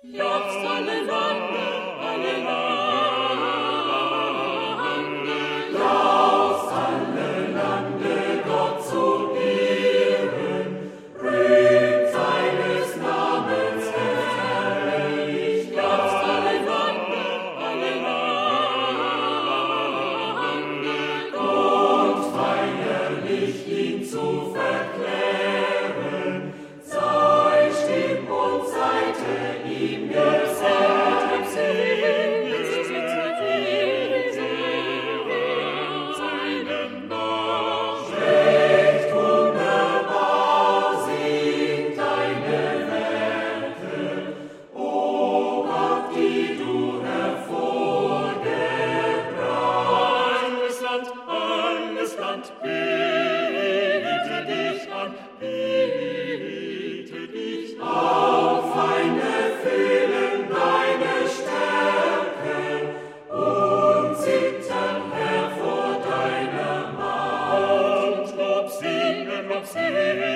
Jauchzt alle Lande, alle Lande. Jauchzt alle Lande, Gott zu ehren. Rühmt seines Namens herrlich. Jauchzt alle Lande, alle Lande. Und feierlich ihn zu verklären. Sei Stimm und Seite ihm gesellt, singet seinen Namen. Recht wunderbar sind deine Werke, o Gott, die du hervorgebracht. Alles Land, bete dich an, bete dich an. Auch Feinde fühlen deine Stärke und zittern her vor deiner Macht. Und Lob singen,